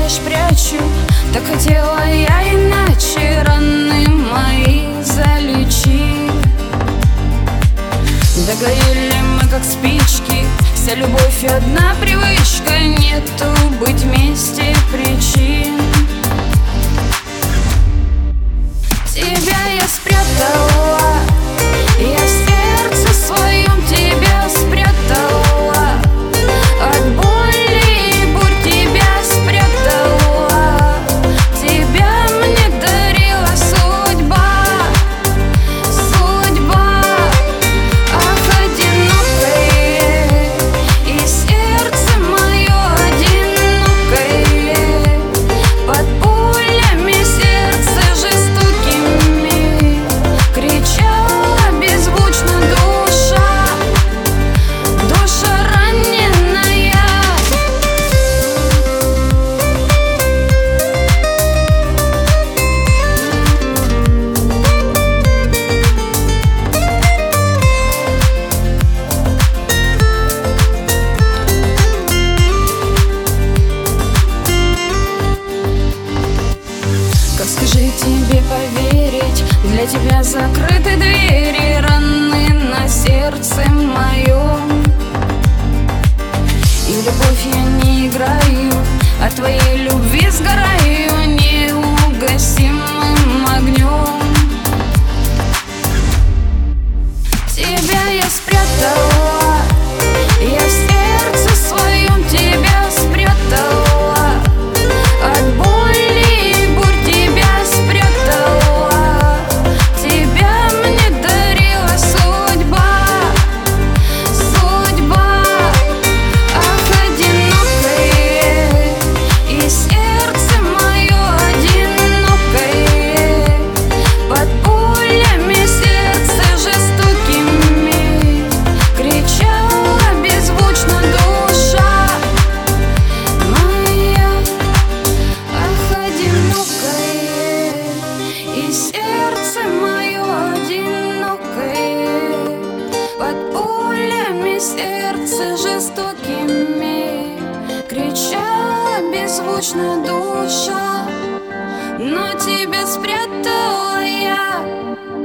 лишь прячу. Так хотела я иначе, раны мои залечи. Догорели мы как спички, вся любовь одна привычка. Нету быть вместе причин. Тебя я спрятала, я в сердце своем тебя спрятала. От боли и бурь тебя спрятала. Тебя мне дарила судьба, судьба. Ах, одинокое, и сердце мое одинокое. Под пулями сердце жестокими кричала беззвучно душа, душа раненая. Как скажи тебе поверить, для тебя закрыты двери, раны на сердце моем. И в любовь я не играю, от твоей любви сгораю неугасимым огнем. Тебя я спрятала, я в сердце своем тебя спрятала. От боли и бурь тебя спрятала. Тебя мне дарила судьба, судьба. Ах, одинокое, и сердце мое одинокое. Под пулями сердце жестокими кричала беззвучно душа моя. Ах, одинокое, и сердце мое одинокое. Под пулями сердце жестокими кричала беззвучно душа. Но тебя спрятала я.